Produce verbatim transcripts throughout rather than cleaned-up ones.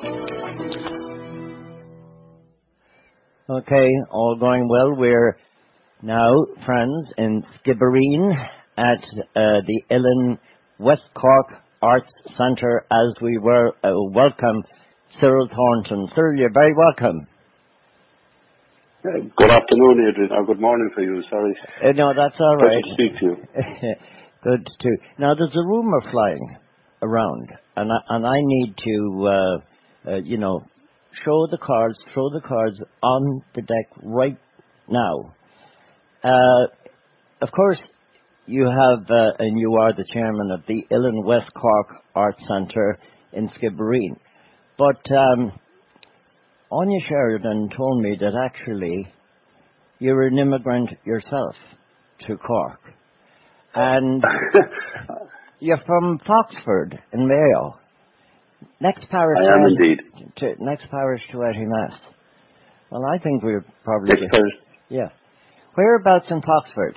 Okay, all going well. We're now, friends, in Skibbereen at uh, the Ellen West Cork Arts Centre as we were uh, welcome Cyril Thornton. Cyril, you're very welcome. Uh, good afternoon, Adrian, or good morning for you, sorry. Uh, no, that's all right. Pleasure to speak to you. Good too. Now, there's a rumour flying around, and I, and I need to, uh, uh, you know, show the cards, throw the cards on the deck right now. Uh, of course, you have, uh, and you are the chairman of the Ellen West Cork Arts Centre in Skibbereen. But um, Anya Sheridan told me that actually you're an immigrant yourself to Cork. And you're from Foxford in Mayo. Next parish I am to, indeed. To, next parish to Eddie. Well, I think we're probably... Next parish. Yeah. Whereabouts in Foxford?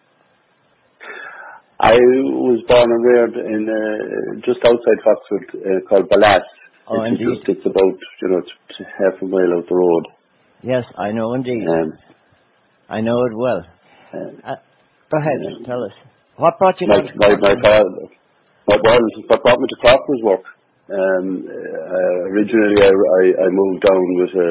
I was born and reared in uh, just outside Foxford, uh, called Balas. Oh, it's indeed. Just, it's about, you know, it's half a mile out the road. Yes, I know indeed. Um, I know it well. Uh, Uh, go ahead, um, tell us. What brought you my, down to my, Cork? my father, my, well, what brought me to Cork was work. Um, uh, originally, I, I, I moved down with a,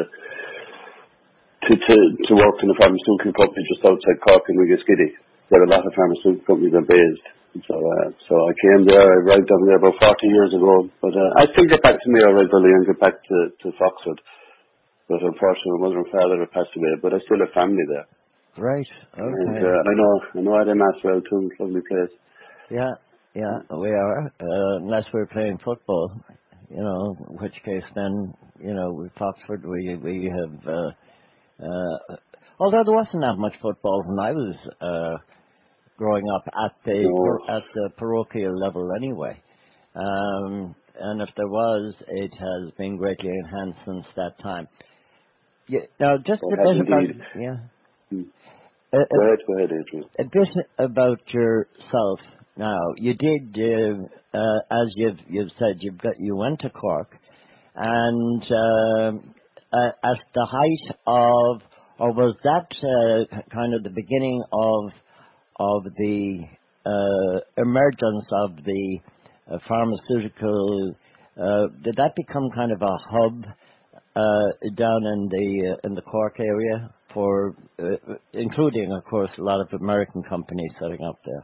to, to, to work in a pharmaceutical company just outside Cork in Wigaskiddy, where a lot of pharmaceutical companies are based. So, uh, so I came there, I arrived down there about forty years ago, but uh, I still get back to Mayo regularly and get back to, to Foxford. But unfortunately, my mother and father have passed away, but I still have family there. Right, okay. And uh, I know, I know Adam well too, lovely place. Yeah, yeah, we are, uh, unless we're playing football, you know, in which case then, you know, with Foxford we, we have, uh, uh, although there wasn't that much football when I was, uh, growing up at the, No. at the parochial level anyway. Um, and if there was, it has been greatly enhanced since that time. Yeah, now, just It a has bit about, indeed. yeah. Hmm. A, Go a, ahead, go ahead, Adrian. a bit about yourself now. You did, uh, uh, as you've, you've said, you've got, you went to Cork, and um uh, at the height of, or was that uh, kind of the beginning of of the uh, emergence of the uh, pharmaceutical? Uh, did that become kind of a hub uh, down in the uh, in the Cork area for, uh, including, of course, a lot of American companies setting up there?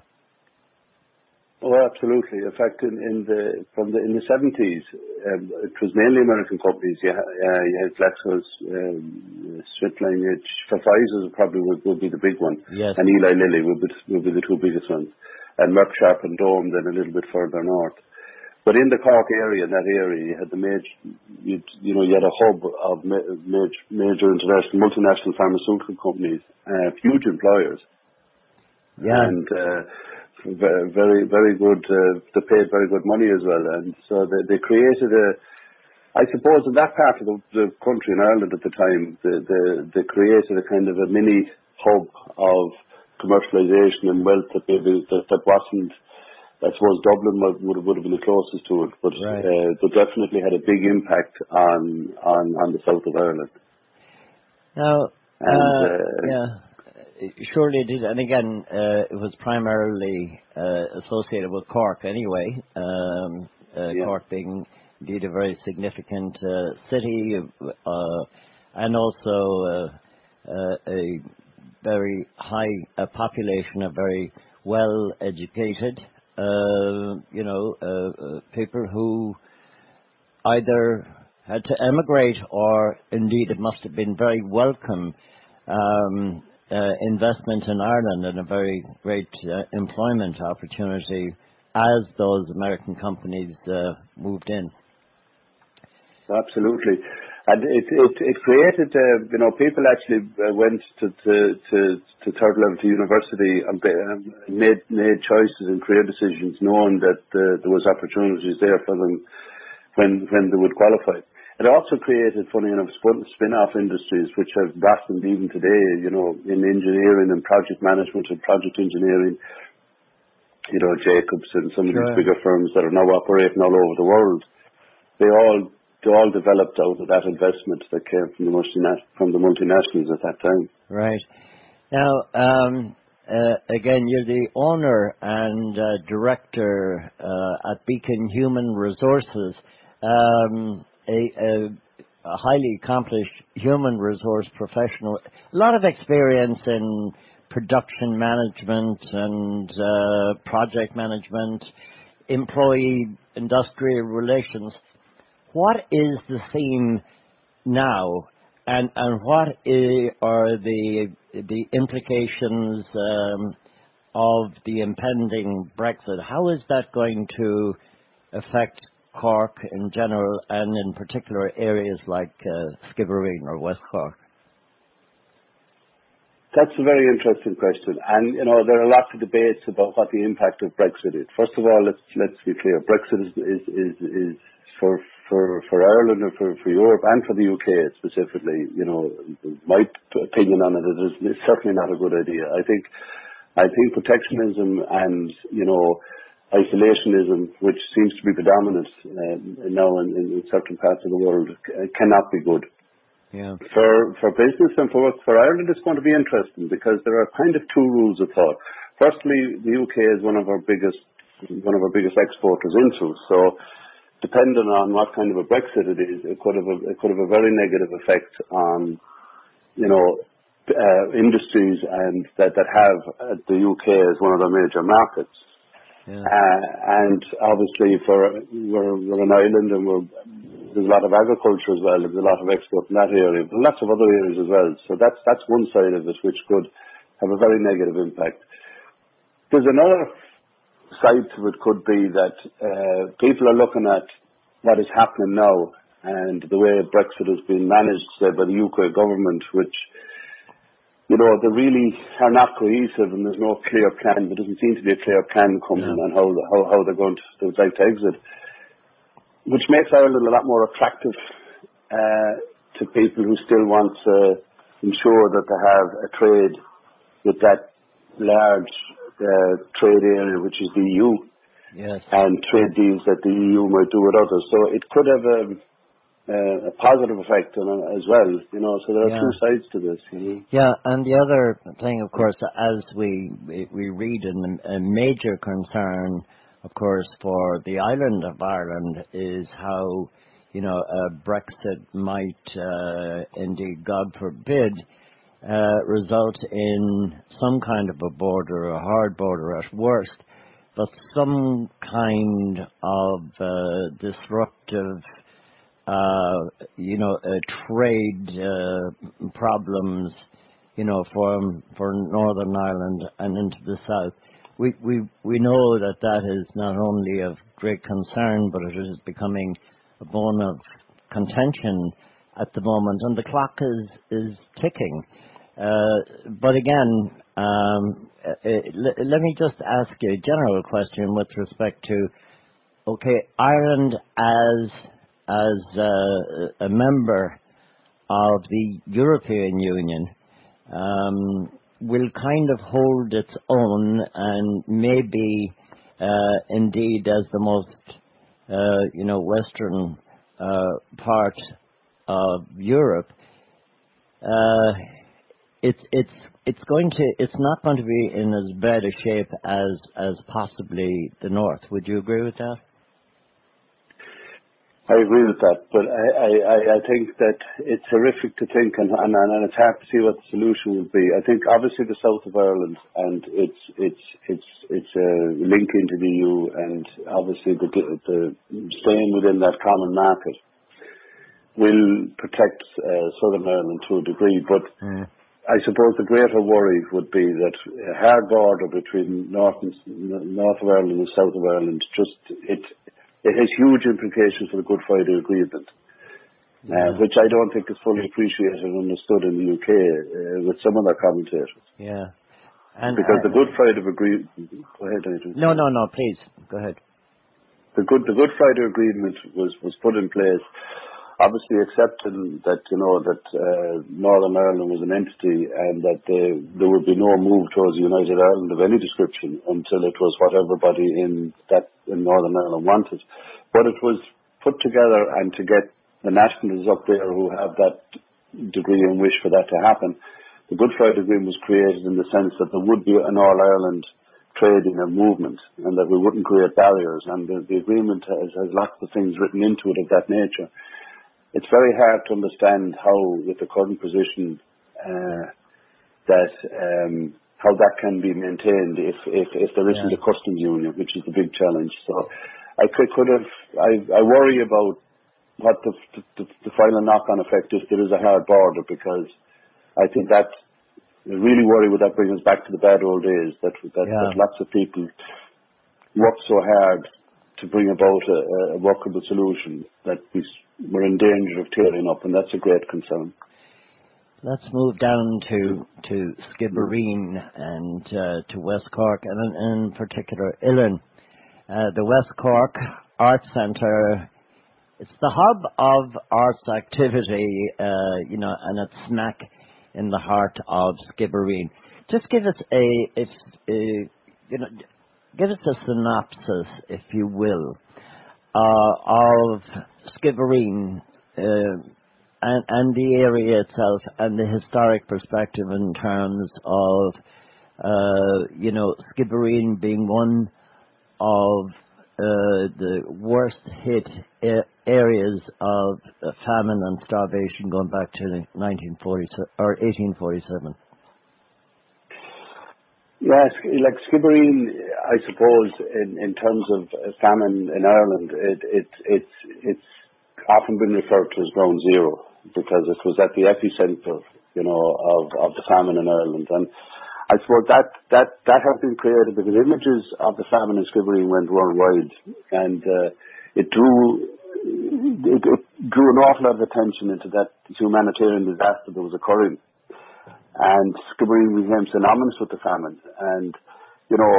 Oh, absolutely. In fact, in, in the from the in the seventies, um, it was mainly American companies. You, ha- uh, you had Glaxo's, um, Switzerland, Pfizer probably would, would be the big one, Yes. and Eli Lilly would be, would be the two biggest ones, and Merck Sharp and Dome then a little bit further north. But in the Cork area, in that area, you had the major, you, you know, you had a hub of ma- major, major international, multinational pharmaceutical companies, uh, huge employers. Yeah. And uh, ve- very, very good. Uh, they paid very good money as well, and so they, they created a. I suppose in that part of the, the country in Ireland at the time, they, they, they created a kind of a mini hub of commercialisation and wealth that maybe that, that wasn't. I suppose Dublin would, would, would have been the closest to it, but Right. uh, they definitely had a big impact on on, on the south of Ireland. Now, And uh, uh, yeah, surely it did. And again, uh, it was primarily uh, associated with Cork anyway. Um, uh, yeah. Cork being indeed a very significant uh, city, uh, and also uh, uh, a very high uh, population of very well educated, uh, you know, uh, uh, people who either had to emigrate or indeed it must have been very welcome um, uh, investment in Ireland and a very great uh, employment opportunity as those American companies uh, moved in. Absolutely. And it, it, it created, uh, you know, people actually uh, went to, to, to, to third level to university and um, made, made choices and career decisions knowing that uh, there was opportunities there for them when, when they would qualify. It also created, funny enough, spin- spin-off industries which have blossomed even today, you know, in engineering and project management and project engineering. You know, Jacobs and some of Sure. these bigger firms that are now operating all over the world. They all they all developed out of that investment that came from the multina- from the multinationals at that time. Right. Now, um, uh, again, you're the owner and uh, director uh, at Beacon Human Resources, um, a, a, a highly accomplished human resource professional, a lot of experience in production management and uh, project management, employee industrial relations. What is the theme now, and and what i- are the the implications um, of the impending Brexit? How is that going to affect Cork in general, and in particular areas like uh, Skibbereen or West Cork? That's a very interesting question, and you know there are lots of debates about what the impact of Brexit is. First of all, let's let's be clear: Brexit is is is, is for for for Ireland and for for Europe and for the U K specifically. You know, my opinion on it is it's certainly not a good idea. I think I think protectionism and you know isolationism, which seems to be predominant uh, now in, in certain parts of the world, cannot be good. Yeah. For for business and for for Ireland, it's going to be interesting because there are kind of two rules of thought. Firstly, the U K is one of our biggest one of our biggest exporters into. So, depending on what kind of a Brexit it is, it could have a, it could have a very negative effect on you know uh, industries and that that have uh, the U K as one of their major markets. Yeah. Uh, and obviously, for we're, we're an island and we're there's a lot of agriculture as well. There's a lot of export in that area, but lots of other areas as well. So that's that's one side of it, which could have a very negative impact. There's another side to it, could be that uh, people are looking at what is happening now and the way Brexit has been managed, say, by the U K government, which you know they really are not cohesive, and there's no clear plan. There doesn't seem to be a clear plan coming Yeah. on how how how they're going to they would like to exit, which makes Ireland a lot more attractive uh, to people who still want to ensure that they have a trade with that large uh, trade area, which is the E U, Yes. and trade deals that the E U might do with others. So it could have a, a, a positive effect on it as well, you know. So there are Yeah. two sides to this. You know? Yeah, and the other thing, of course, as we we we read in the, a major concern, of course, for the island of Ireland is how, you know, uh, Brexit might, uh, indeed, God forbid, uh, result in some kind of a border, a hard border at worst, but some kind of uh, disruptive, uh, you know, uh, trade uh, problems, you know, for for Northern Ireland and into the south. We we we know that that is not only of great concern, but it is becoming a bone of contention at the moment, and the clock is is ticking. Uh, but again, um, uh, l- let me just ask you a general question with respect to, okay, Ireland as as uh, a member of the European Union. Um, will kind of hold its own and maybe uh, indeed as the most uh, you know western uh, part of Europe, uh, it's it's it's going to it's not going to be in as bad a shape as as possibly the north. Would you agree with that? I agree with that, but I, I, I think that it's horrific to think, and, and, and it's hard to see what the solution would be. I think obviously the south of Ireland and its its its its a link into the E U, and obviously the, the staying within that common market will protect uh, Southern Ireland to a degree. But mm. I suppose the greater worry would be that a hard border between North and North of Ireland and South of Ireland just it. It has huge implications for the Good Friday Agreement, yeah. uh, which I don't think is fully appreciated and understood in the U K uh, with some of their commentators. Yeah, and because uh, the Good Friday Agreement. Go ahead, Adrian. No, no, no. Please go ahead. The Good the Good Friday Agreement was was put in place, obviously accepting that you know that uh, Northern Ireland was an entity and that they, there would be no move towards United Ireland of any description until it was what everybody in that in Northern Ireland wanted. But it was put together and to get the nationalists up there who have that degree and wish for that to happen. The Good Friday Agreement was created in the sense that there would be an All-Ireland trading and movement, and that we wouldn't create barriers. And the, the agreement has, has lots of things written into it of that nature. It's very hard to understand how, with the current position, uh, that um, how that can be maintained if if, if there isn't yeah. a customs union, which is the big challenge. So I could, could have I, I worry about what the, the, the final knock-on effect is. There is a hard border, because I think that I really worry would that bring us back to the bad old days, that that, Yeah. that lots of people work so hard to bring about a, a workable solution that we, we're in danger of tearing up, and that's a great concern. Let's move down to to Skibbereen and uh, to West Cork, and in, in particular Uillinn. Uh, the West Cork Arts Centre, it's the hub of arts activity, uh, you know, and it's smack in the heart of Skibbereen. Just give us a, if, uh, you know, give us a synopsis, if you will, uh, of Skibbereen uh, and, and the area itself, and the historic perspective in terms of, uh, you know, Skibbereen being one of uh, the worst hit a- areas of uh, famine and starvation going back to nineteen forty-seven or eighteen forty-seven. Yes, like Skibbereen, I suppose, in, in terms of famine in Ireland, it, it, it's it's often been referred to as ground zero, because it was at the epicentre, you know, of, of the famine in Ireland. And I suppose that, that, that has been created because images of the famine in Skibbereen went worldwide, and uh, it drew it, it drew an awful lot of attention into that humanitarian disaster that was occurring. And Skibbereen became synonymous with the famine. And, you know,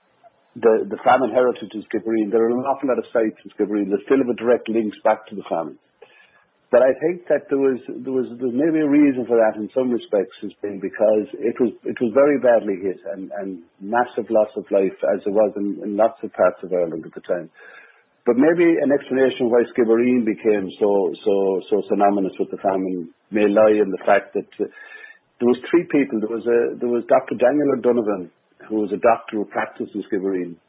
the, the famine heritage in Skibbereen, there are an awful lot of sites in Skibbereen that still have a direct links back to the famine. But I think that there was there was there was maybe a reason for that in some respects, has been because it was it was very badly hit, and, and massive loss of life, as it was in, in lots of parts of Ireland at the time. But maybe an explanation why Skibbereen became so so so synonymous with the famine may lie in the fact that uh, there was three people. There was a there was Doctor Daniel O'Donovan, who was a doctor who practiced in Skibbereen,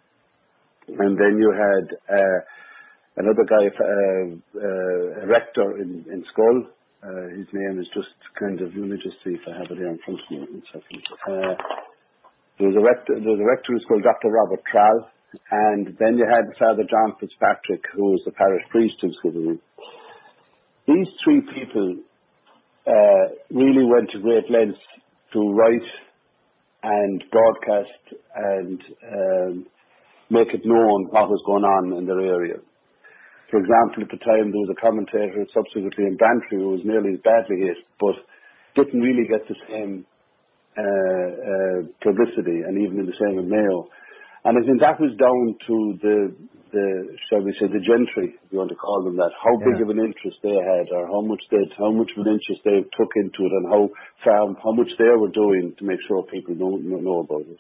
and then you had uh, another guy, uh, uh, a rector in, in Skull. Uh, his name is just kind of, let me just see if I have it here in front of me. One second. Uh, there was a rector, there was a rector who was called Doctor Robert Trall, and then you had Father John Fitzpatrick, who was the parish priest in Skibbereen. These three people uh, really went to great lengths to write and broadcast and um, make it known what was going on in their area. For example, at the time there was a commentator subsequently in Bantry who was nearly as badly hit, but didn't really get the same uh, uh, publicity, and even in the same in Mayo. And I think that was down to the, the shall we say, the gentry, if you want to call them that, how big Yeah. of an interest they had, or how much they, how much of an interest they took into it, and how far, how much they were doing to make sure people know, know about it.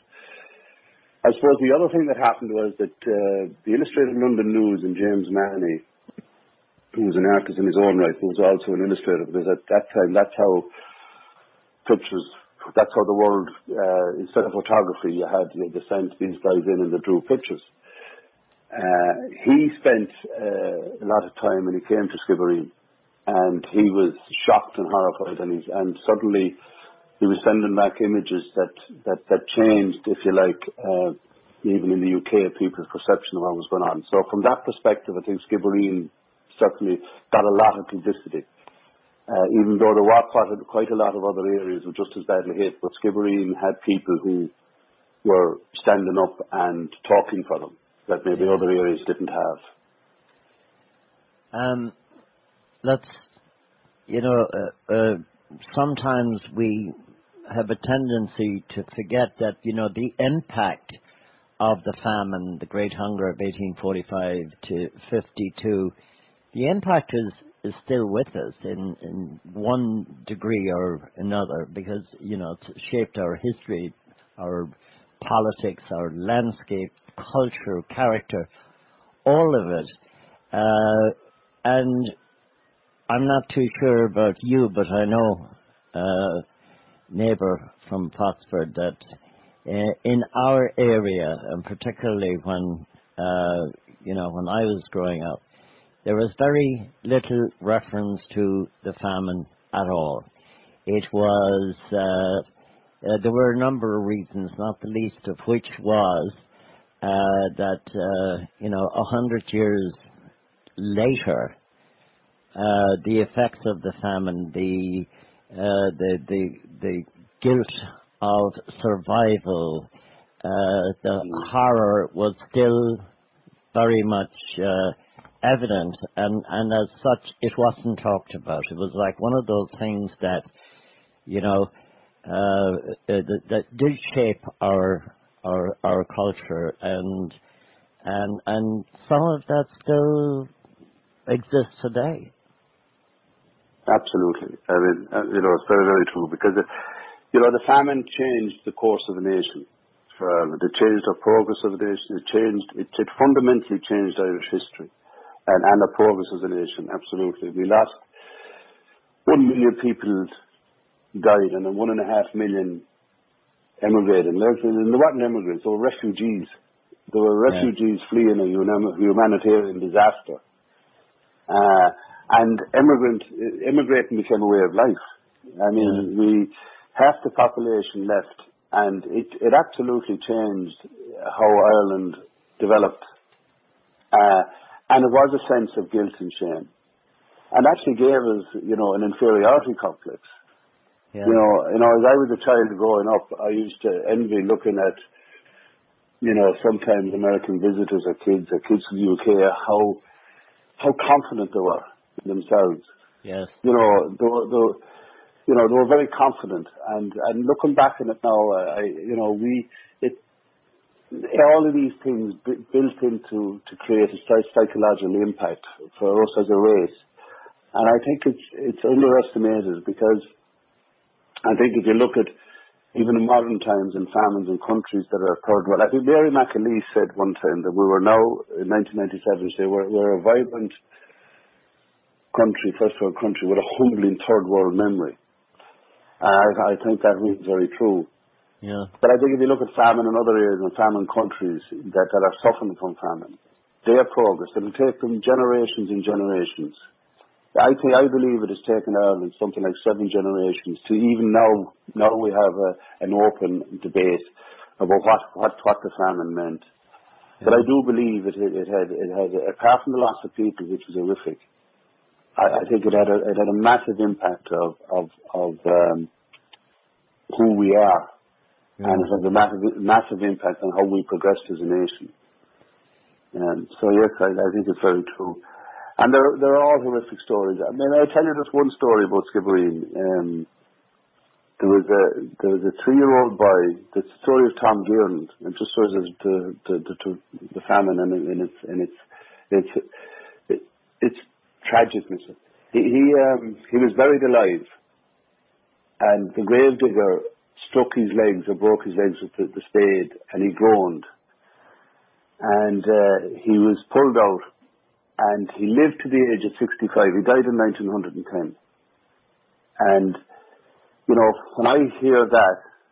I suppose the other thing that happened was that uh, the Illustrated London News and James Manny, who was an artist in his own right, who was also an illustrator, because at that time that's how pictures, that's how the world, uh, instead of photography, you had you had sent these guys in and they drew pictures. Uh, he spent uh, a lot of time when he came to Skibbereen, and he was shocked and horrified, and, he's, and suddenly he was sending back images that, that, that changed, if you like, uh, even in the U K, people's perception of what was going on. So from that perspective, I think Skibbereen certainly got a lot of publicity. Uh, even though there was quite a lot of other areas were just as badly hit, but Skibbereen had people who were standing up and talking for them that maybe Yeah. other areas didn't have. Um, let's, you know, uh, uh, sometimes we have a tendency to forget that, you know, the impact of the famine, the Great Hunger of eighteen forty-five to fifty-two, the impact is, is still with us in, in one degree or another, because, you know, it's shaped our history, our politics, our landscape, culture, character, all of it. Uh, and I'm not too sure about you, but I know a neighbour from Foxford that uh, in our area, and particularly when, uh, you know, when I was growing up, there was very little reference to the famine at all. It was, uh, uh, there were a number of reasons, not the least of which was uh, that, uh, you know, a hundred years later, uh, the effects of the famine, the, uh, the, the, the guilt of survival, uh, the horror was still very much uh, evident, and, and as such, it wasn't talked about. It was like one of those things that, you know, uh, that, that did shape our our our culture, and and and some of that still exists today. Absolutely. I mean, uh, you know, it's very, very true, because, it, you know, the famine changed the course of a nation for Ireland. It changed the progress of a nation. It changed, it, it fundamentally changed Irish history and, and the progress as a nation. Absolutely. We lost one million people died, and then one and a half million emigrated. And there weren't immigrants, there were refugees. There were refugees yeah. fleeing a humanitarian disaster. Uh, and immigrant, immigrating became a way of life. I mean, yeah. we, half the population left, and it, it absolutely changed how Ireland developed. Uh, and it was a sense of guilt and shame. And actually gave us, you know, an inferiority complex. Yeah. You know, you know, as I was a child growing up, I used to envy looking at, you know, sometimes American visitors or kids, or kids from the U K, how how confident they were in themselves. Yes. You know, they were, they were, you know, they were very confident. And and looking back on it now, I, you know, we it all of these things b- built into to create a psychological impact for us as a race. And I think it's it's underestimated, because I think if you look at even in modern times in famines in countries that are third world, I think Mary McAleese said one time that we were now, in nineteen ninety-seven, she said, we're, we're a vibrant country, first world country, with a humbling third world memory. Uh, I, I think that rings very true. Yeah. But I think if you look at famine in other areas and famine countries that, that are suffering from famine, their progress, it'll take them generations and generations. I think, I believe it has taken Ireland something like seven generations to even now, now we have a, an open debate about what, what, what the famine meant. Yeah. But I do believe it, it had, it had, apart from the loss of people, which was horrific, I, I think it had a, it had a massive impact of, of, of, um, who we are. Yeah. And it has a massive, massive impact on how we progressed as a nation. And so yes, I, I think it's very true. And there, there are all horrific stories. I mean, I'll tell you just one story about Skibbereen. Um, there was a there was a three-year-old boy. The story of Tom Gearland. It just shows us the the, the, the famine and, and its and its its it, it's tragicness. He he, um, he was buried alive, and the gravedigger struck his legs or broke his legs with the, the spade, and he groaned, and uh, he was pulled out. And he lived to the age of sixty-five. He died in nineteen ten. And, you know, when I hear that,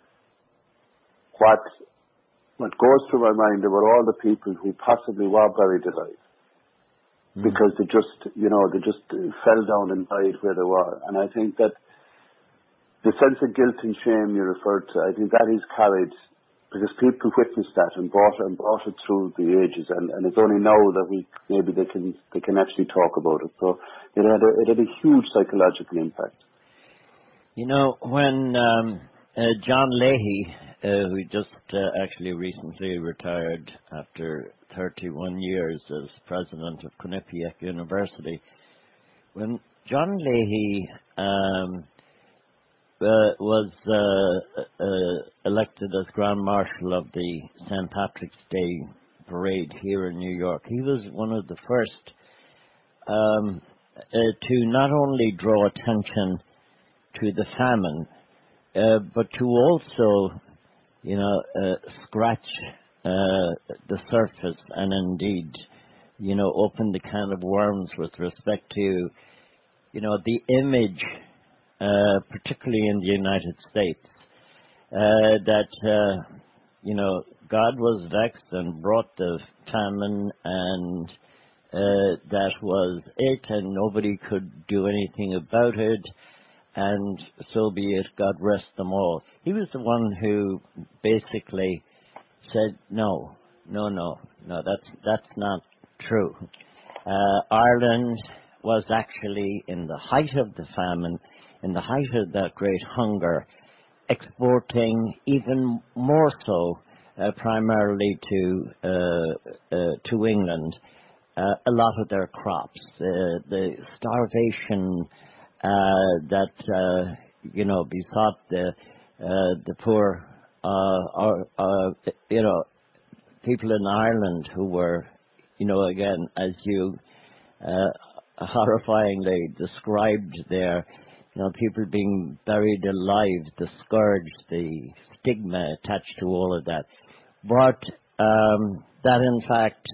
what what goes through my mind about all the people who possibly were buried alive, mm. because they just, you know, they just fell down and died where they were. And I think that the sense of guilt and shame you referred to, I think that is carried, because people witnessed that and brought it, and brought it through the ages, and, and it's only now that we maybe they can they can actually talk about it. So it had a, it had a huge psychological impact. You know, when um, uh, John Leahy, uh, who just uh, actually recently retired after thirty-one years as president of Quinnipiac University, when John Leahy um, Uh, was uh, uh, elected as Grand Marshal of the Saint Patrick's Day Parade here in New York. He was one of the first um, uh, to not only draw attention to the famine, uh, but to also, you know, uh, scratch uh, the surface and indeed, you know, open the can of worms with respect to, you know, the image, uh, particularly in the United States, uh, that, uh, you know, God was vexed and brought the famine, and uh, that was it, and nobody could do anything about it, and so be it, God rest them all. He was the one who basically said, no, no, no, no, that's, that's not true. Uh, Ireland was actually in the height of the famine, in the height of that great hunger, exporting even more so, uh, primarily to uh, uh, to England, uh, a lot of their crops. Uh, the starvation uh, that uh, you know besought the uh, the poor, uh, or, uh, you know, people in Ireland who were, you know, again, as you uh, horrifyingly described there, you know, people being buried alive, the scourge, the stigma attached to all of that. But um, that, in fact,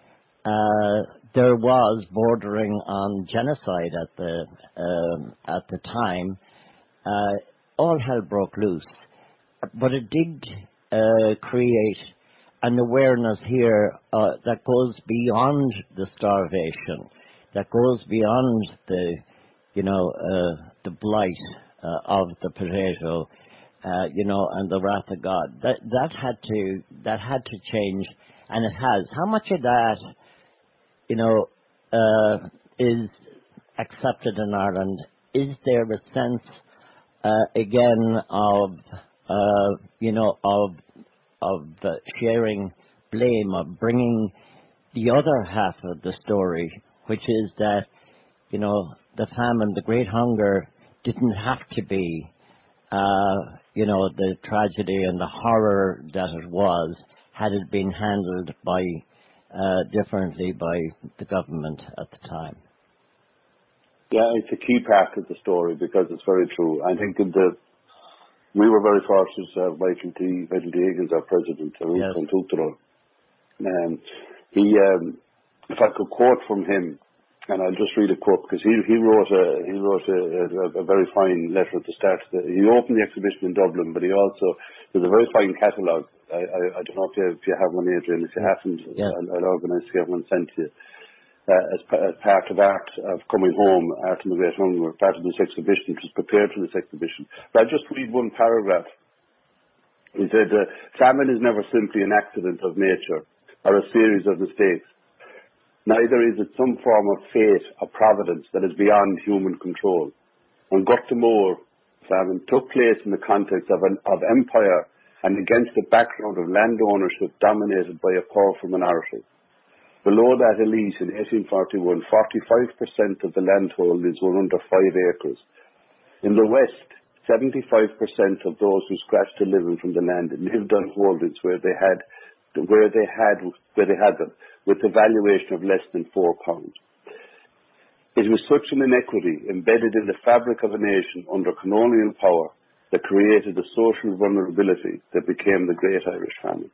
uh, there was bordering on genocide at the um, at the time. Uh, all hell broke loose, but it did uh, create an awareness here uh, that goes beyond the starvation, that goes beyond the, you know, uh, the blight uh, of the potato, uh, you know, and the wrath of God. That that had to that had to change, and it has. How much of that, you know, uh, is accepted in Ireland? Is there a sense uh, again of uh, you know of of uh, sharing blame, of bringing the other half of the story, which is that, you know, the famine, the great hunger, didn't have to be, uh, you know, the tragedy and the horror that it was, had it been handled by uh, differently by the government at the time. Yeah, it's a key part of the story because it's very true. I think in the we were very fortunate to have Michael T. Michael T. Higgins, our president, and Yes. um, he, um, if I could quote from him, and I'll just read a quote because he he wrote a he wrote a, a, a very fine letter at the start. He opened the exhibition in Dublin, but he also there's a very fine catalogue. I, I, I don't know if you if you have one, Adrian. If you Yeah. haven't, Yeah. I'll, I'll organise to get one sent to you. Uh, as, pa- as part of art of coming home, Art in the Great Hunger, part of this exhibition, which was prepared for this exhibition. But I'll just read one paragraph. He said, uh, famine is never simply an accident of nature or a series of mistakes. Neither is it some form of fate or providence that is beyond human control. On Gurtamore, famine took place in the context of, an, of empire and against the background of land ownership dominated by a powerful minority. Below that elite in eighteen forty-one, forty-five percent of the land holdings were under five acres. In the West, seventy-five percent of those who scratched a living from the land lived on holdings where they had, where they had, where they had them, with a valuation of less than four pounds. It was such an inequity embedded in the fabric of a nation under colonial power that created a social vulnerability that became the Great Irish Famine.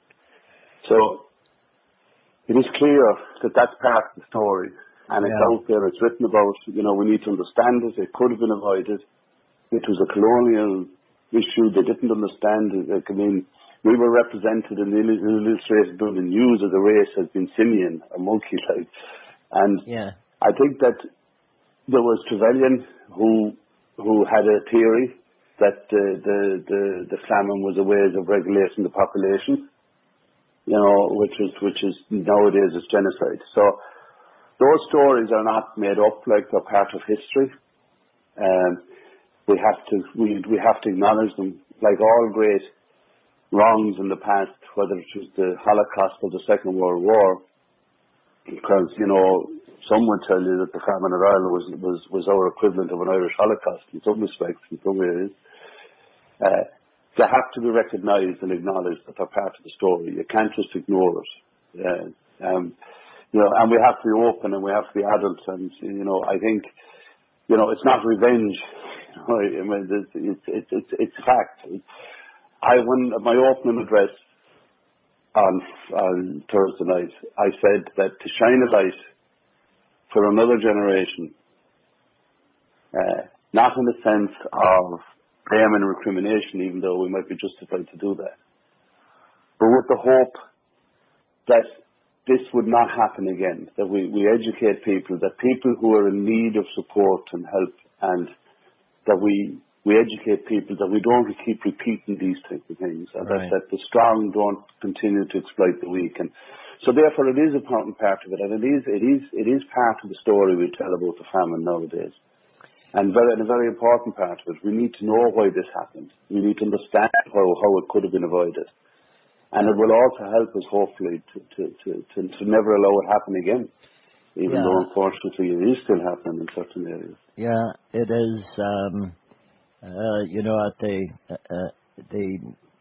So, it is clear that that's part of the story, and it's Yeah. out there, it's written about, you know, we need to understand it, it could have been avoided. It was a colonial issue, they didn't understand it. Like, I mean, we were represented in the Illustrated Dublin News as a race as being simian, a monkey like, and Yeah. I think that there was Trevelyan who who had a theory that uh, the, the, the famine was a way of regulating the population. You know, which is which is nowadays is genocide. So those stories are not made up, like they're part of history. Um, we have to we we have to acknowledge them, like all great wrongs in the past, whether it was the Holocaust or the Second World War. Because you know, some would tell you that the famine in Ireland was was was our equivalent of an Irish Holocaust in some respects, in some ways. Uh, They have to be recognised and acknowledged that they're part of the story. You can't just ignore it. Uh, um, you know, and we have to be open and we have to be adults. And you know, I think, you know, it's not revenge. You know, I mean, it's it's it's it's, it's fact. I when my opening address on on Thursday night, I said that to shine a light for another generation Uh, not in the sense of blame and recrimination, even though we might be justified to do that, but with the hope that this would not happen again, that we, we educate people, that people who are in need of support and help, and that we we educate people that we don't keep repeating these types of things, and Right. that, that the strong don't continue to exploit the weak. And so therefore it is an important part of it, and it is it is it is part of the story we tell about the famine nowadays. And very and a very important part of it. We need to know why this happened. We need to understand how, how it could have been avoided. And it will also help us hopefully to to, to, to, to never allow it happen again. Even Yeah. though unfortunately it is still happening in certain areas. Yeah, it is. Um, uh, you know, at the uh, uh, the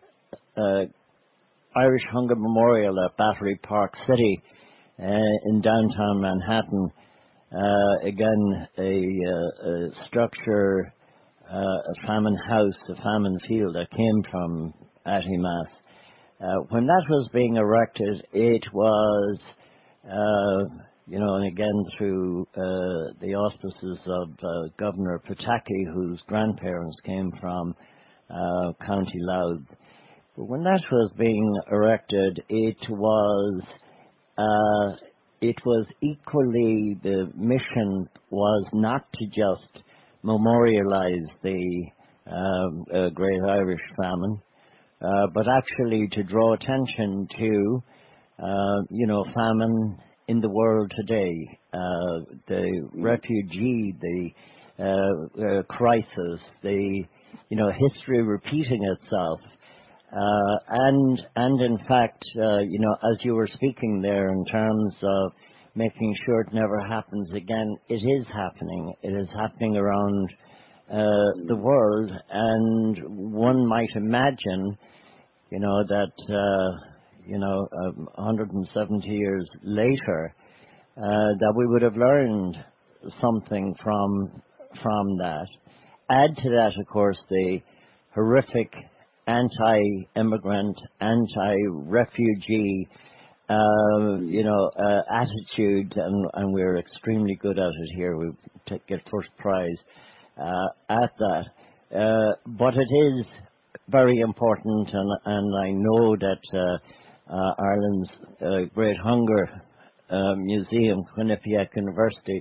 uh, Irish Hunger Memorial at Battery Park City uh, in downtown Manhattan, uh, again a, uh, a structure, uh, a famine house, a famine field that came from Atimath. Uh, when that was being erected, it was. Uh, You know, and again through uh, the auspices of uh, Governor Pataki, whose grandparents came from uh, County Louth. But when that was being erected, it was uh, it was equally, the mission was not to just memorialize the um, uh, Great Irish Famine, uh, but actually to draw attention to, uh, you know, famine in the world today, uh, the refugee, the uh, uh, crisis, the, you know, history repeating itself, uh, and and in fact, uh, you know, as you were speaking there in terms of making sure it never happens again, it is happening. It is happening around uh, the world, and one might imagine, you know, that. Uh, you know, um, one hundred seventy years later, uh, that we would have learned something from from that. Add to that, of course, the horrific anti-immigrant, anti-refugee, uh, you know, uh, attitude, and, and we're extremely good at it here. We t- get first prize uh, at that. Uh, but it is very important, and, and I know that uh, Uh, Ireland's uh, Great Hunger uh, Museum, Quinnipiac University,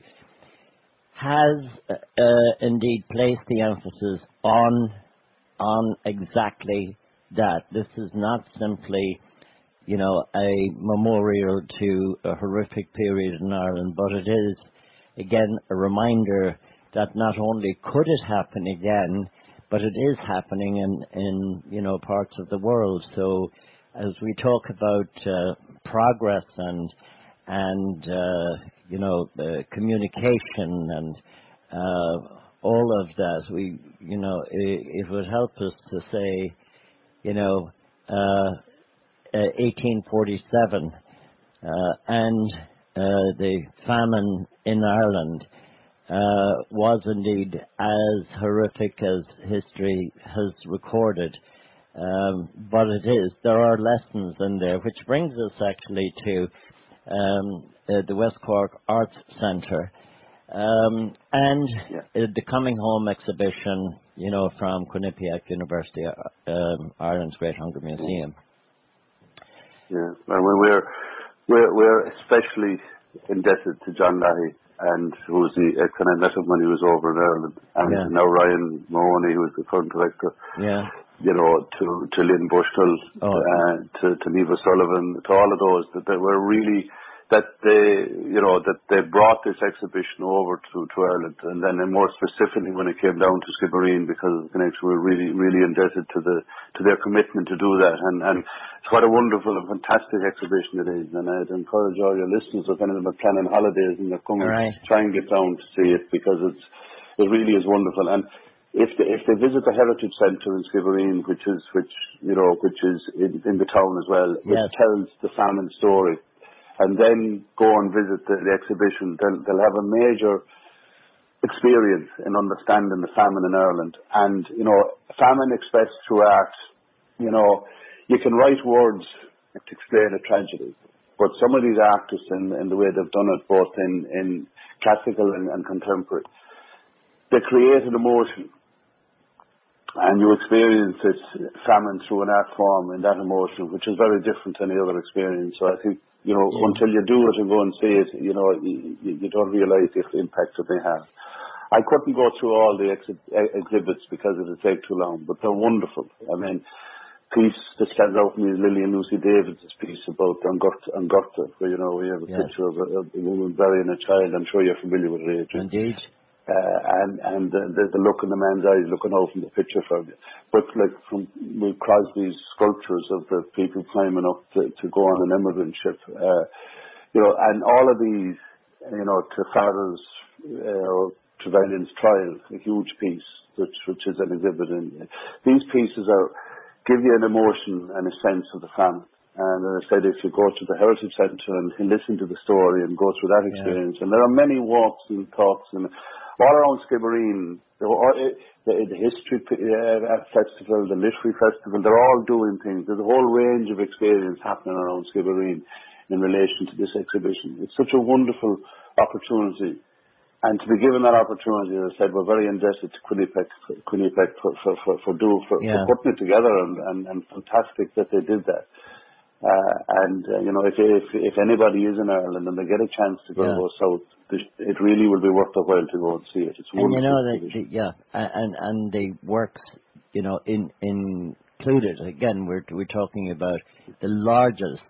has uh, uh, indeed placed the emphasis on on exactly that. This is not simply, you know, a memorial to a horrific period in Ireland, but it is, again, a reminder that not only could it happen again, but it is happening in, in you know, parts of the world. So as we talk about uh, progress and and uh, you know uh, communication and uh, all of that, we you know it, it would help us to say, you know, uh, uh, eighteen forty-seven uh, and uh, the famine in Ireland uh, was indeed as horrific as history has recorded. Um, but it is, there are lessons in there, which brings us actually to um, uh, the West Cork Arts Centre um, and Yeah. uh, the Coming Home exhibition, you know, from Quinnipiac University, uh, um, Ireland's Great Hunger Museum. Yeah, and we- we're we're we're especially indebted to John Lahey, and who was the uh, kind of met him when he was over in Ireland, and Yeah. now Ryan Mahoney, who is the current director. Yeah. You know, to to Lynn Bushnell, Oh. uh, to to Neva Sullivan, to all of those, that they were really that they you know that they brought this exhibition over to to Ireland, and then and more specifically when it came down to Skibbereen, because of the connection, we were really really indebted to the to their commitment to do that, and and it's what a wonderful and fantastic exhibition it is, and I'd encourage all your listeners, if any of them are planning holidays and they're coming, Right. try and get down to see it, because it's it really is wonderful. And if they, if they visit the Heritage Centre in Skibbereen, which is which you know which is in, in the town as well, which Yes. tells the famine story, and then go and visit the, the exhibition, they'll, they'll have a major experience in understanding the famine in Ireland. And you know, famine expressed through art. You know, you can write words to explain a tragedy, but some of these artists, in, in the way they've done it, both in in classical and, and contemporary, they create an emotion, and you experience it, famine, through an art form in that emotion, which is very different to any other experience. So I think, you know, Yeah. until you do it and go and see it, you know, you, you don't realise the impact that they have. I couldn't go through all the ex- exhibits because it would take too long, but they're wonderful. I mean, piece that stands out to me is Lillian Lucy Davids' piece about Angurta, where, you know, we have a Yes. picture of a, a woman burying a child. I'm sure you're familiar with it, Adrian. Indeed. Uh, and and the, the, the look in the man's eyes looking out from the picture from you. But like from with Crosby's sculptures of the people climbing up to, to go on an immigrant ship, uh, you know, and all of these, you know, to Father's uh, or Trevelyan's Trial, a huge piece, which which is an exhibit. In these pieces are give you an emotion and a sense of the family. And as I said, if you go to the Heritage Centre and listen to the story and go through that experience, yeah. and there are many walks and talks and all around Skibbereen, the, the, the History uh, Festival, the Literary Festival, they're all doing things. There's a whole range of experience happening around Skibbereen in relation to this exhibition. It's such a wonderful opportunity. And to be given that opportunity, as I said, we're very indebted to Quinnipiac, Quinnipiac for, for, for, for, do, for, yeah. for putting it together, and, and, and fantastic that they did that. Uh, and, uh, you know, if, if if anybody is in Ireland and they get a chance to go, yeah. go south, it really will be worth their while to go and see it. It's and wonderful. You know, the, the, yeah, and, and the works, you know, in, included, again, we're, we're talking about the largest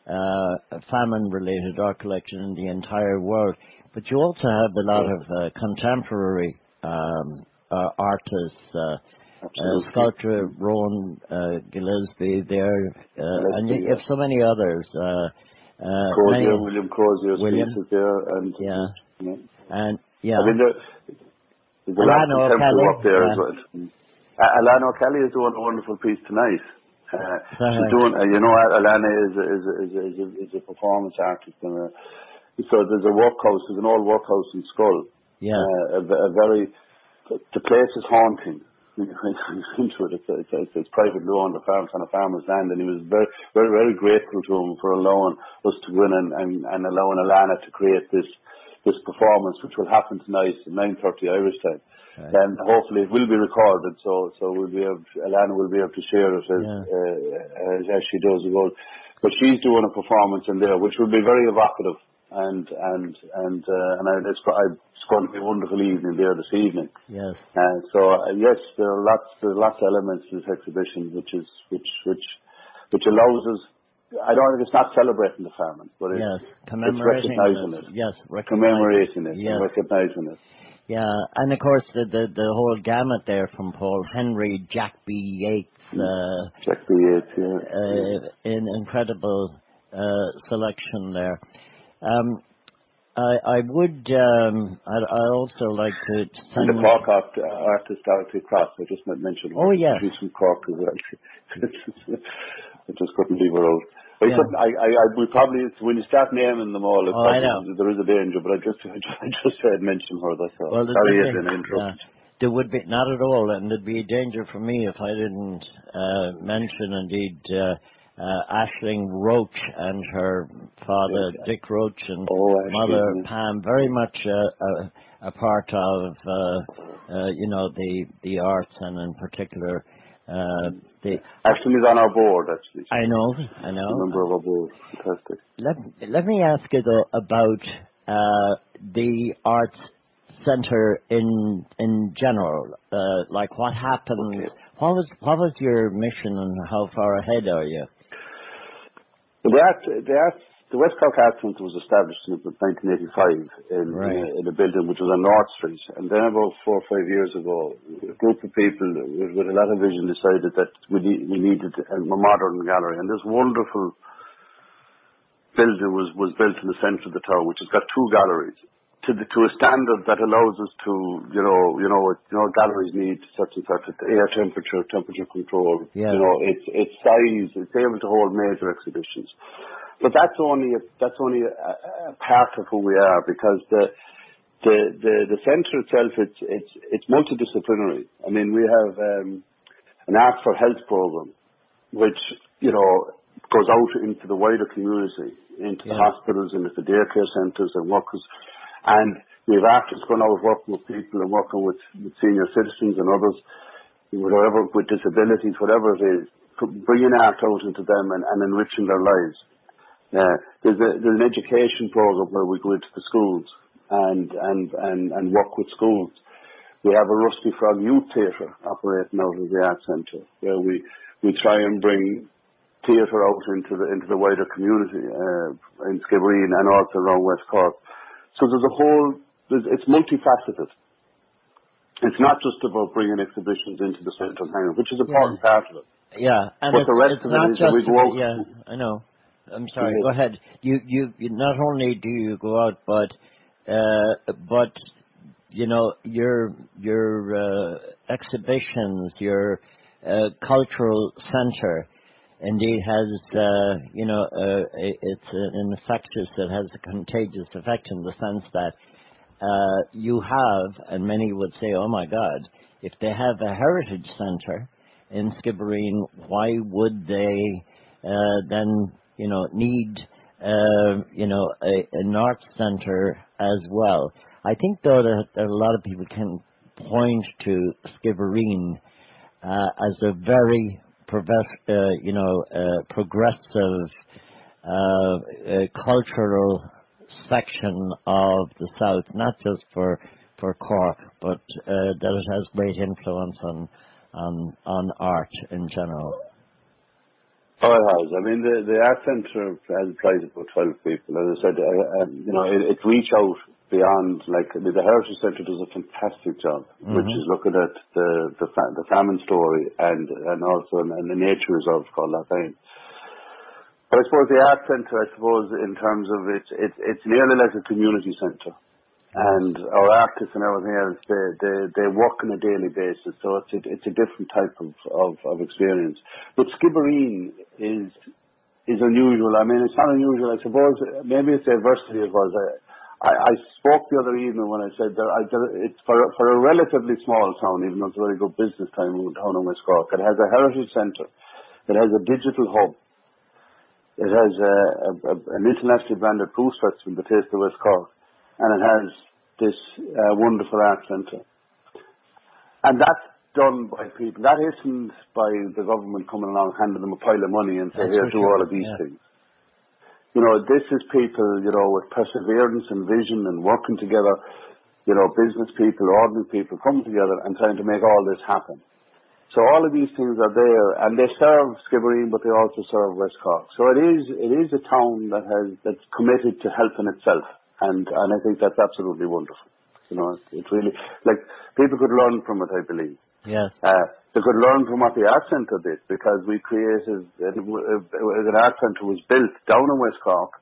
uh, famine-related art collection in the entire world. But you also have a lot of uh, contemporary um, uh, artists, uh, uh, sculptor Rowan uh, Gillespie there, uh, and you, you have so many others. Uh, uh, Crozier, many, William Crozier's William, pieces there, and yeah, you know, and yeah, I mean, there, there's a lot of contemporary work there yeah. as well. Uh, Alana O'Kelly is doing a wonderful piece tonight. Uh, she's doing, uh, you know, Alana is a, is a, is a, is a, is a performance artist, and a, so there's a workhouse, there's an old workhouse in Skull. Yeah. Uh, a, a very, the place is haunting. Into it, it's, it's, it's, it's privately owned, a farm on a farmer's land, and he was very, very, very grateful to him for allowing us to go in and, and, and allowing Alana to create this this performance, which will happen tonight at nine thirty Irish time. Right. And hopefully it will be recorded, so so we'll be able to, Alana will be able to share it as, yeah. uh, as, as she does the world. But she's doing a performance in there, which will be very evocative. And and and uh, and I, it's, it's going to be a wonderful evening there this evening. Yes. Uh, so uh, yes, there are lots there are lots of elements to this exhibition, which is which which which allows us. I don't think it's not celebrating the famine, but yes, it's, commemorating it's recognizing it. it. Yes, commemorating it yes. and recognizing it. Yeah, and of course the the, the whole gamut there from Paul Henry, Jack B. Yeats, uh, Jack B. Yeats, yeah, uh, in incredible uh, selection there. Um, I, I would. Um, I I also like to send. And the Cork art, uh, artist Dorothy Cross. I just might mention her. Oh yes. She's from Cork as well. I just couldn't leave her out. I, yeah. I, I, I, we probably when you start naming them all, oh, I know. there is a danger. But I just, I just, I just said mention her. That's all. Well, sorry, be, an interrupt. Yeah. There would be not at all, and there'd be a danger for me if I didn't uh, mention indeed. Uh, Uh, Aisling Roach and her father yes. Dick Roach and oh, mother yes. Pam, very much uh, a, a part of uh, uh, you know the the arts, and in particular uh, the. Aisling is on our board, actually. I know, I know. A member of our board, fantastic. Let Let me ask you though about uh, the arts centre in in general. Uh, like what happens? Okay. What was what was your mission, and how far ahead are you? The, art, the, art, the West Cork Arts Centre was established in nineteen eighty-five in, right. in, a, in a building which was on North Street. And then about four or five years ago, a group of people with, with a lot of vision decided that we, need, we needed a modern gallery. And this wonderful building was, was built in the centre of the town, which has got two galleries. To, the, to a standard that allows us to, you know, you know, you know, galleries need such and such air temperature, temperature control. Yeah. You know, it's it's size. It's able to hold major exhibitions. But that's only a, that's only a, a part of who we are, because the the the, the centre itself, it's it's it's multidisciplinary. I mean, we have um, an Art for Health program, which you know goes out into the wider community, into yeah. the hospitals and into the daycare centres and workers. And We have artists going out working with people and working with, with senior citizens and others, whatever, with disabilities, whatever it is, bringing art out into them and, and enriching their lives. Uh, there's, a, there's an education program where we go into the schools and, and, and, and work with schools. We have a Rusty Frog Youth Theatre operating out of the Art Centre, where we, we try and bring theatre out into the into the wider community uh, in Skibbereen and also around West Cork. So there's a whole, there's, it's multifaceted. It's not just about bringing exhibitions into the centre of Hangar, which is an important yeah. part of it. Yeah, and but it's, the rest it's of not it is just that we go out. Yeah, I know. I'm sorry. Mm-hmm. Go ahead. You, you, you. Not only do you go out, but, uh, but you know, your your uh, exhibitions, your uh, cultural centre, indeed has, uh, you know, uh, it's an infectious, it has a contagious effect in the sense that uh, you have, and many would say, oh my God, if they have a heritage centre in Skibbereen, why would they uh, then, you know, need, uh, you know, a, an arts centre as well? I think, though, that, that a lot of people can point to Skibbereen uh, as a very, uh, you know, uh, progressive uh, uh, cultural section of the South, not just for for Cork, but uh, that it has great influence on on on art in general. Oh, it has. I mean, the the art centre has employed about twelve people. As I said, uh, um, you know, it, it reach out beyond. Like the, the Heritage Centre does a fantastic job, mm-hmm. which is looking at the the, fa- the famine story and and also and, and the nature reserve called Lafaine. But I suppose the art centre, I suppose, in terms of it's it's it's nearly like a community centre. And our artists and everything else, they, they, they work on a daily basis, so it's a, it's a different type of, of, of experience. But Skibbereen is is unusual. I mean, it's not unusual. I suppose maybe it's the adversity it was. I, I, I spoke the other evening when I said that I, it's for, for a relatively small town, even though it's a very good business town in West Cork. It has a heritage centre. It has a digital hub. It has a, a, a, an internationally branded cruise festival, the Taste of West Cork. And it has this uh, wonderful art centre. And that's done by people. That isn't by the government coming along, handing them a pile of money and say, here, do sure. all of these yeah. things. You know, this is people, you know, with perseverance and vision and working together, you know, business people, ordinary people coming together and trying to make all this happen. So all of these things are there, and they serve Skibbereen, but they also serve West Cork. So it is, it is a town that has, that's committed to helping itself. And and I think that's absolutely wonderful. You know, it's, it's really, like, people could learn from it, I believe. Yes. Uh, they could learn from what the Art Centre did, because we created, an Art Centre was built down in West Cork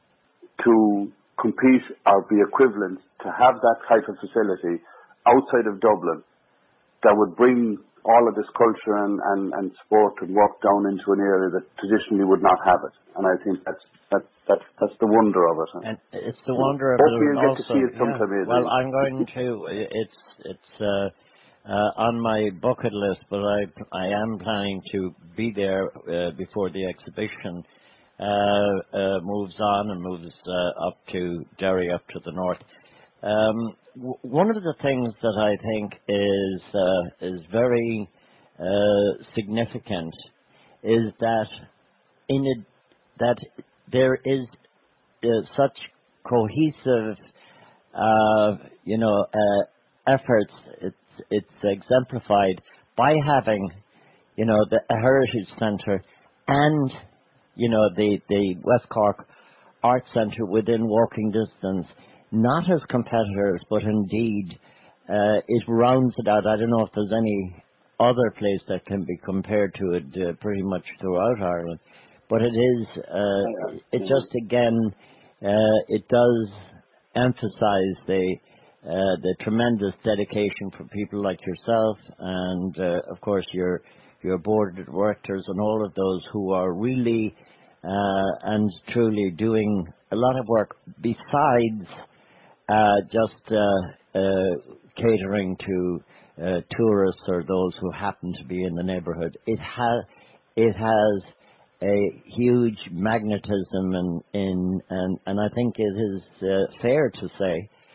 to compete or be equivalent to have that type of facility outside of Dublin that would bring all of this culture and, and, and sport and work down into an area that traditionally would not have it. And I think that's that's that's, that's the wonder of it. And it's the wonder of Hopefully it you'll also. get to see it sometime. Yeah. Well, I'm going to. It's it's uh, uh, on my bucket list, but I I am planning to be there uh, before the exhibition uh, uh, moves on and moves uh, up to Derry, up to the north. Um, w- one of the things that I think is uh, is very uh, significant is that in a, that there is uh, such cohesive, uh, you know, uh, efforts. It's it's exemplified by having, you know, the a heritage centre and, you know, the the West Cork Art Centre within walking distance. Not as competitors, but indeed uh, it rounds it out. I don't know if there's any other place that can be compared to it uh, pretty much throughout Ireland, but it is, uh, it just again, uh, it does emphasize the uh, the tremendous dedication for people like yourself and, uh, of course, your your board of directors and all of those who are really uh, and truly doing a lot of work besides Uh, just uh, uh, catering to uh, tourists or those who happen to be in the neighbourhood. It has it has a huge magnetism, and in, in and and I think it is uh, fair to say,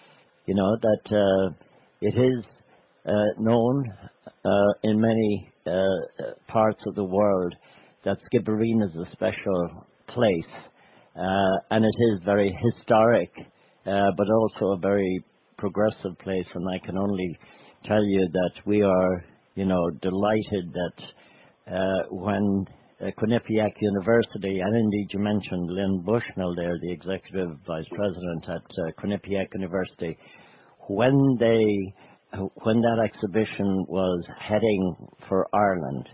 you know, that uh, it is uh, known uh, in many uh, parts of the world that Skibbereen is a special place, uh, and it is very historic, uh, but also a very progressive place, and I can only tell you that we are, you know, delighted that uh, when uh, Quinnipiac University, and indeed you mentioned Lynn Bushnell there, the Executive Vice President at uh, Quinnipiac University, when they, when that exhibition was heading for Ireland,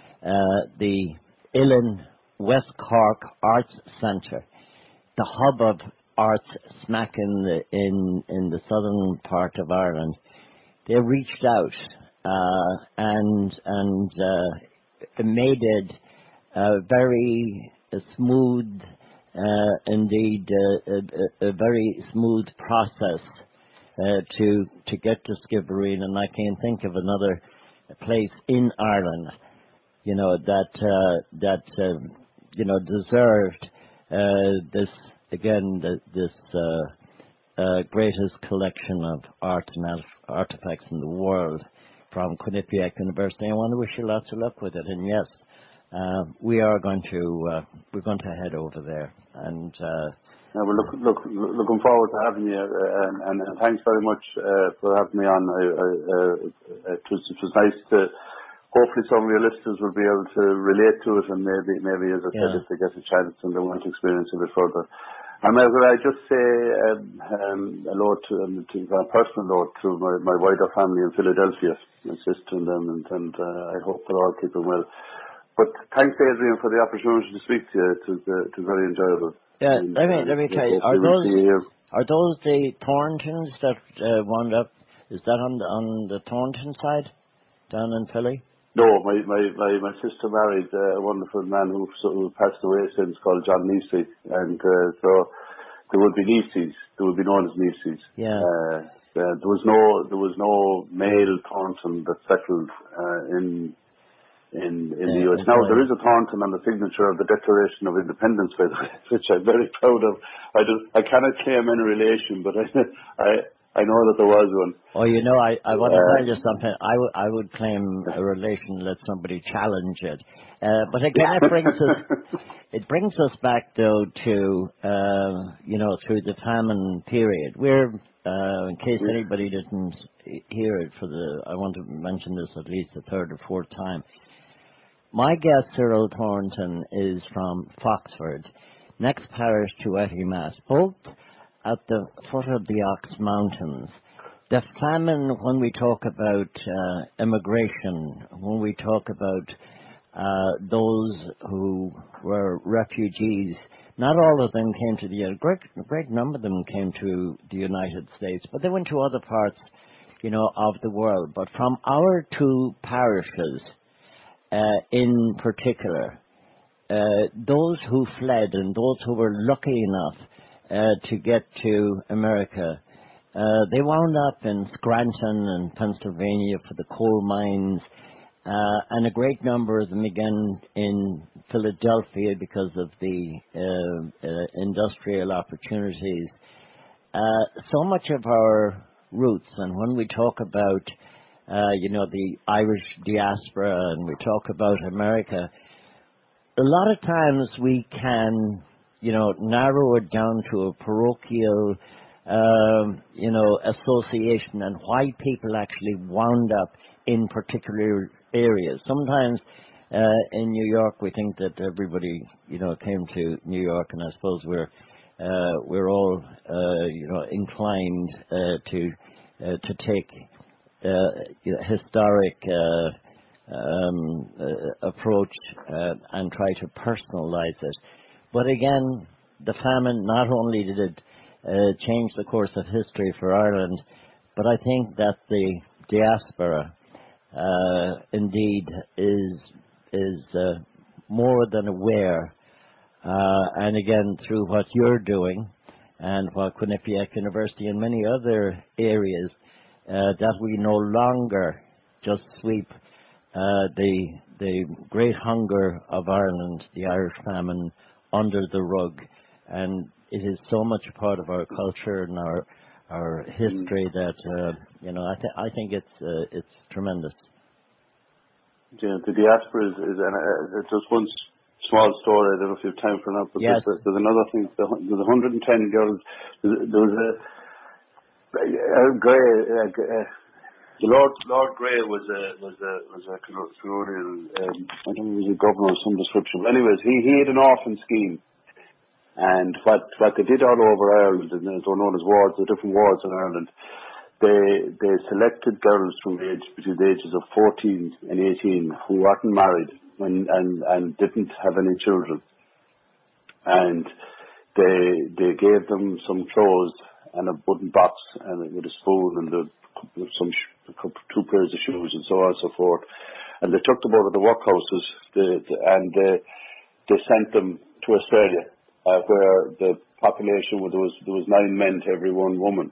uh, the Uillinn West Cork Arts Centre, the hub of arts smack in the, in, in the southern part of Ireland, they reached out uh, and and uh, made it a very uh, smooth, uh, indeed, uh, a, a, a very smooth process uh, to to get to Skibbereen, and I can't think of another place in Ireland, you know, that uh, that uh, you know deserved uh, this again the, this. Uh, Uh, greatest collection of art and artifacts in the world from Quinnipiac University. I want to wish you lots of luck with it. And yes, uh, we are going to uh, we're going to head over there. And uh, yeah, we're look, look, looking forward to having you, uh, and, and, and thanks very much uh, for having me on. I, I, uh, it, was, it was nice to. Hopefully, some of your listeners will be able to relate to it, and maybe, maybe as I yeah. said, if they get a chance and they want to experience it a bit further. And uh, could I just say um, um, a note, to, um, to, a personal note to my, my wider family in Philadelphia, my sister and them, and, and uh, I hope they're all keeping well. But thanks, Adrian, for the opportunity to speak to you. It was, uh, it was very enjoyable. Yeah, and, let me uh, let me tell you, are we'll those are those the Thorntons that uh, wound up? Is that on the, on the Thornton side down in Philly? No, my my my, my sister married uh, a wonderful man who, who passed away since, called John Neesey, and uh, so there would be Neeseys. There would be known as Neeseys. Yeah. Uh, uh, there was no there was no male Thornton that settled uh, in in in the Yeah, U S. Now right. there is a Thornton on the signature of the Declaration of Independence, by the way, which I'm very proud of. I do, I cannot claim any relation, but I I I know that there was one. Oh, you know, I, I want to Uh, tell you something. I would I would claim a relation, let somebody challenge it. Uh, but again, it brings us it brings us back though to uh, you know through the famine period. We're uh, in case anybody didn't hear it for the, I want to mention this at least the third or fourth time. My guest Cyril Thornton is from Foxford, next parish to Etimass, both at the foot of the Ox Mountains. The famine, when we talk about uh, immigration, when we talk about uh, those who were refugees, not all of them came to the, a great, a great number of them came to the United States, but they went to other parts, you know, of the world. But from our two parishes, uh, in particular, uh, those who fled and those who were lucky enough Uh, to get to America. Uh, they wound up in Scranton and Pennsylvania for the coal mines, uh, and a great number of them again in Philadelphia because of the uh, uh, industrial opportunities. Uh, so much of our roots, and when we talk about, uh, you know, the Irish diaspora and we talk about America, a lot of times we can, you know, narrow it down to a parochial, um, you know, association and why people actually wound up in particular areas. Sometimes uh, in New York we think that everybody, you know, came to New York, and I suppose we're uh, we're all, uh, you know, inclined uh, to uh, to take uh, you know, historic uh, um, uh, approach uh, and try to personalize it. But again, the famine, not only did it uh, change the course of history for Ireland, but I think that the diaspora uh, indeed is is uh, more than aware, uh, and again through what you're doing and what Quinnipiac University and many other areas, uh, that we no longer just sweep uh, the the great hunger of Ireland, the Irish famine, under the rug, and it is so much a part of our culture and our our history. That uh, you know, I, th- I think it's uh, it's tremendous. Yeah, the diaspora is, is and uh, it's just one s- small story. I don't know if you have time for that, but Yes. there's, there's another thing. There's one hundred ten girls. There was a, a Gray. Uh, uh, Lord Lord Gray was a was a was a colonial. Um, I don't know, he was a governor of some description. But anyways, he he had an orphan scheme, and what what they did all over Ireland, and they're known as wards, the different wards in Ireland. They they selected girls from the age between the ages of fourteen and eighteen who weren't married and and and didn't have any children, and they they gave them some clothes and a wooden box and with a spoon and the, some sh- two pairs of shoes and so on and so forth, and they took them over to the workhouses the, the, and they they sent them to Australia, uh, where the population there was there was nine men to every one woman.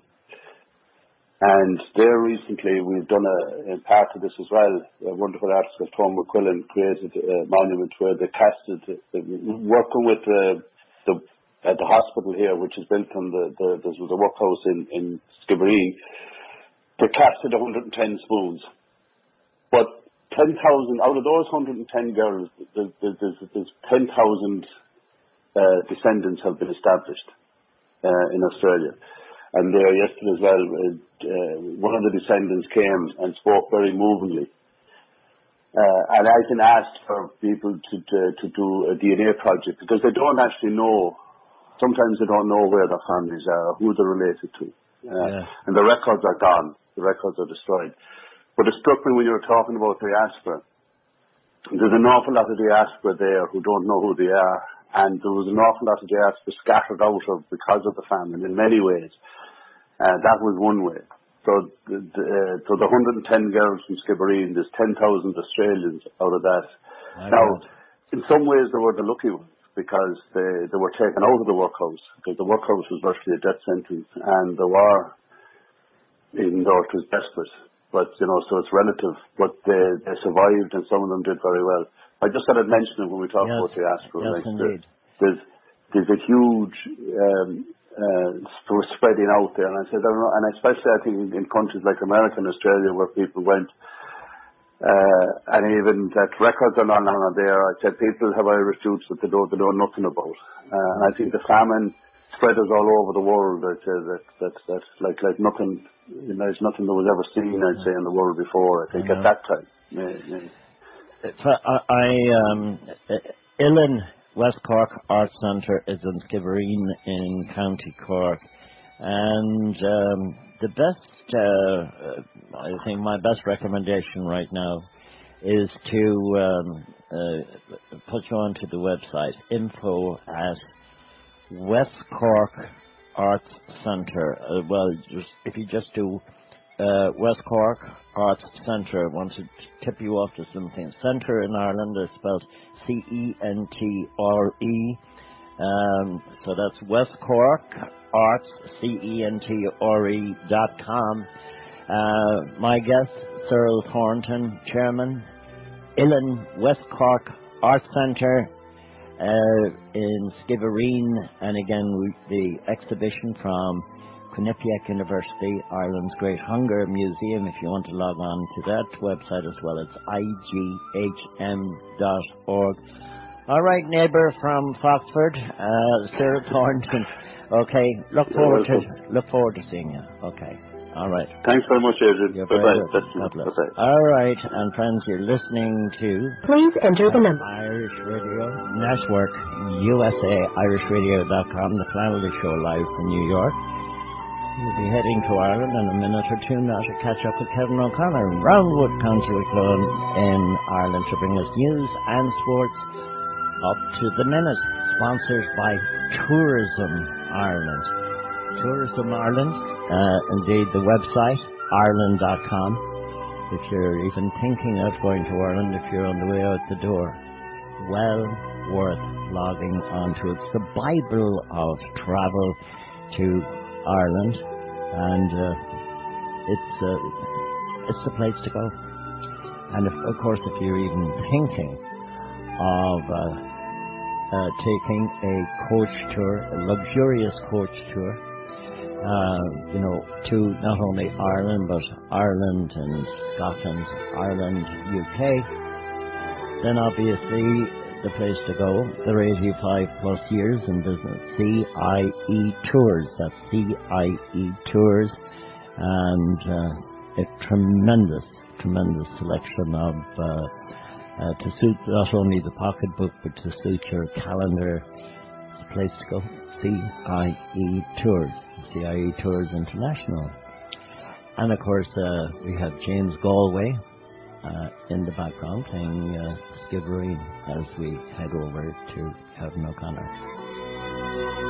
And there recently we've done a, a part of this as well. A wonderful artist called Tom McQuillan created a monument where they casted, uh, working with uh, the at the hospital here, which is built on the, the there's a workhouse in, in Skibbereen. They casted one hundred ten spoons. But ten thousand, out of those one hundred ten girls, there's, there's, there's ten thousand uh, descendants have been established uh, in Australia. And there yesterday as well, uh, one of the descendants came and spoke very movingly. Uh, and I've been asked for people to, to to do a D N A project because they don't actually know. Sometimes they don't know where their families are, who they're related to. Uh, Yeah. And the records are gone. The records are destroyed. But it struck me when you were talking about diaspora. There's an awful lot of diaspora there who don't know who they are. And there was an awful lot of diaspora scattered out of because of the famine in many ways. Uh, that was one way. So the, the, uh, so the one hundred ten girls from Skibbereen, there's ten thousand Australians out of that. My Now, God. in some ways they were the lucky ones because they, they were taken out of the workhouse because the workhouse was virtually a death sentence and there were, even though it was desperate, but you know, so it's relative, but they, they survived and some of them did very well. I just thought I'd mention it when we talk Yes. about diaspora. Yes, Like indeed. the, there's, there's a huge, um, uh, sp- spreading out there, and I said, I don't know, and especially I think in, in countries like America and Australia where people went, uh, and even that records are not on there. I said people have Irish roots that they don't, they know nothing about, uh, and I think the famine spread us all over the world. I'd say that that that's like like nothing, you know, it's nothing that was ever seen. I'd say in the world before. I think I at know. that time. Yeah, yeah. So I, I um, Illan West Cork Arts Centre is in Skibbereen in County Cork, and um, the best, uh, I think my best recommendation right now is to um, uh, put you onto the website info at West Cork Arts Centre. Uh, well, just, if you just do uh, West Cork Arts Centre, I want to tip you off to something. Centre in Ireland is spelled C E N T R E. Um, so that's West Cork Arts, C E N T R E dot com. Uh, my guest, Cyril Thornton, Chairman, Illan West Cork Arts Centre uh, in Skibbereen, and again we, the exhibition from Quinnipiac University, Ireland's Great Hunger Museum. If you want to log on to that website as well, it's I G H M dot org. All right, neighbour from Foxford, uh, Cyril Thornton. Okay, look forward to look forward to seeing you. Okay, all right. Thanks very much, Adrian. You're Bye very bye. good. God bless. Bye-bye. All right, and friends, you're listening to Please enter the number. Irish Radio Network, U S A Irish Radio dot com, the Flannery Show live from New York. We'll be heading to Ireland in a minute or two now to catch up with Kevin O'Connor in Roundwood, County Wicklow in Ireland to bring us news and sports up to the minute. Sponsored by Tourism Ireland. Tourism Ireland, uh, indeed the website, ireland dot com. If you're even thinking of going to Ireland, if you're on the way out the door, well worth logging onto. It's the Bible of travel to Ireland, and uh, it's uh, it's the place to go. And if, of course, if you're even thinking of uh, uh, taking a coach tour, a luxurious coach tour, uh, you know, to not only Ireland, but Ireland and Scotland, Ireland, U K, then obviously the place to go. They're eighty-five plus years in business. C I E Tours. That's C I E Tours. And uh, a tremendous, tremendous selection of, uh, uh, to suit not only the pocketbook, but to suit your calendar. It's a place to go. C I E Tours. C I E Tours International. And of course, uh, we have James Galway uh, in the background playing uh, Skibbereen as we head over to Kevin O'Connor.